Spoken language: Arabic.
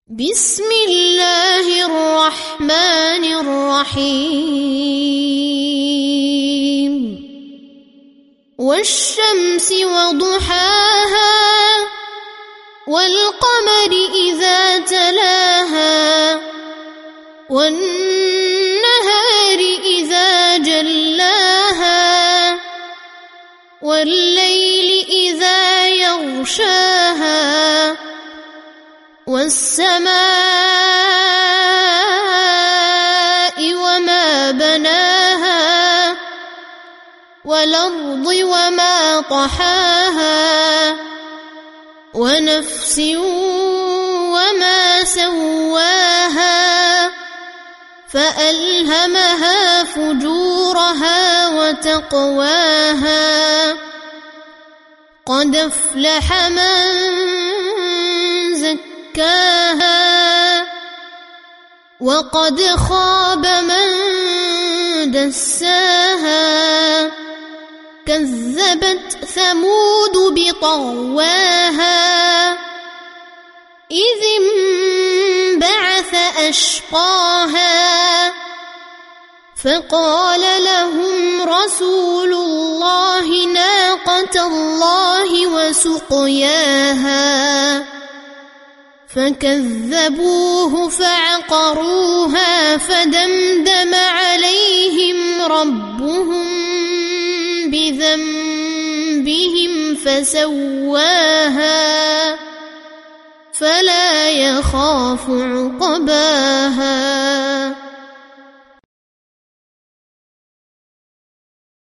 بسم الله الرحمن الرحيم والشمس وضحاها والقمر إذا تلاها والنهار إذا جلاها والليل إذا يغشاها والسماء وما بناها والأرض وما طحاها ونفس وما سواها فألهمها فجورها وتقواها قد أفلح من زكاها وقد خاب من دساها كذبت ثمود بطغواها إذ انبعث أشقاها فقال لهم رسول الله ناقة الله وسقياها فكذبوه فعقروها فدمدم عليهم ربهم بذنبهم فسواها فلا يخاف عقباها